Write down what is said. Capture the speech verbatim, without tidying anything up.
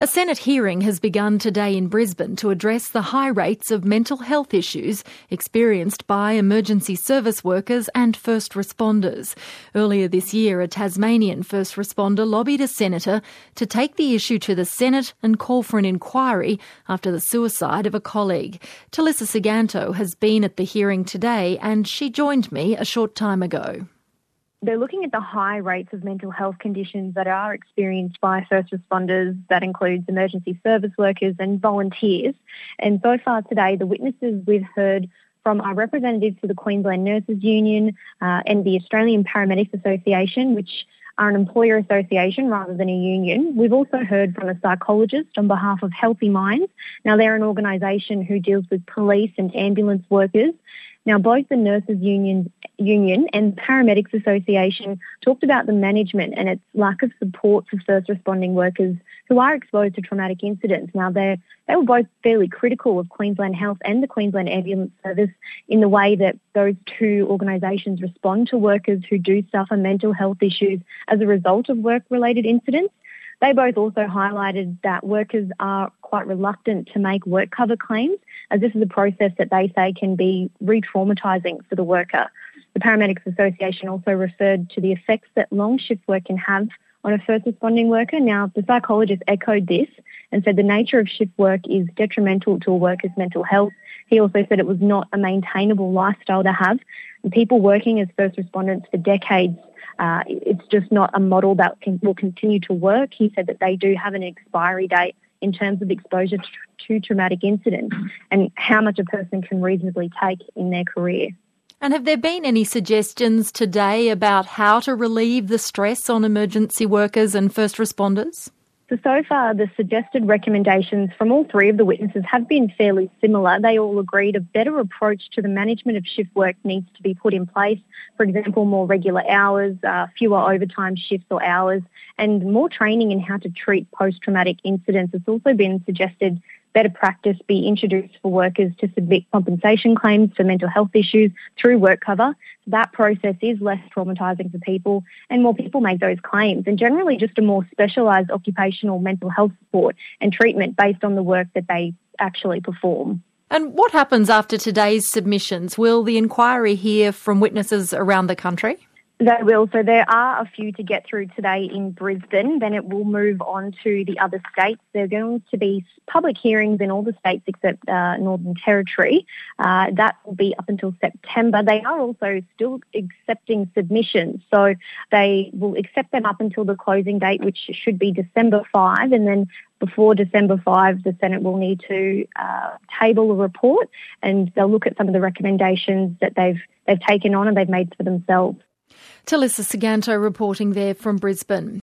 A Senate hearing has begun today in Brisbane to address the high rates of mental health issues experienced by emergency service workers and first responders. Earlier this year, a Tasmanian first responder lobbied a senator to take the issue to the Senate and call for an inquiry after the suicide of a colleague. Talissa Siganto has been at the hearing today and she joined me a short time ago. They're looking at the high rates of mental health conditions that are experienced by first responders. That includes emergency service workers and volunteers. And so far today, the witnesses we've heard from our representatives to the Queensland Nurses Union uh, and the Australian Paramedics Association, which are an employer association rather than a union. We've also heard from a psychologist on behalf of Healthy Minds. Now, they're an organisation who deals with police and ambulance workers. Now, both the Nurses Union, Union and Paramedics Association talked about the management and its lack of support for first responding workers who are exposed to traumatic incidents. Now, they they were both fairly critical of Queensland Health and the Queensland Ambulance Service in the way that those two organisations respond to workers who do suffer mental health issues as a result of work-related incidents. They both also highlighted that workers are quite reluctant to make work cover claims, as this is a process that they say can be re-traumatising for the worker. The Paramedics Association also referred to the effects that long shift work can have on a first responding worker. Now, the psychologist echoed this and said the nature of shift work is detrimental to a worker's mental health. He also said it was not a maintainable lifestyle to have. And people working as first responders for decades, uh, it's just not a model that can, will continue to work. He said that they do have an expiry date in terms of exposure to, to traumatic incidents and how much a person can reasonably take in their career. And have there been any suggestions today about how to relieve the stress on emergency workers and first responders? So, so far, the suggested recommendations from all three of the witnesses have been fairly similar. They all agreed a better approach to the management of shift work needs to be put in place. For example, more regular hours, uh, fewer overtime shifts or hours, and more training in how to treat post-traumatic incidents. It's also been suggested better practice be introduced for workers to submit compensation claims for mental health issues through work cover. That process is less traumatising for people and more people make those claims, and generally just a more specialised occupational mental health support and treatment based on the work that they actually perform. And what happens after today's submissions? Will the inquiry hear from witnesses around the country? They will. So there are a few to get through today in Brisbane. Then it will move on to the other states. There are going to be public hearings in all the states except uh, Northern Territory. Uh, that will be up until September. They are also still accepting submissions. So they will accept them up until the closing date, which should be December fifth. And then before December fifth, the Senate will need to uh, table a report and they'll look at some of the recommendations that they've they've taken on and they've made for themselves. Talissa Siganto reporting there from Brisbane.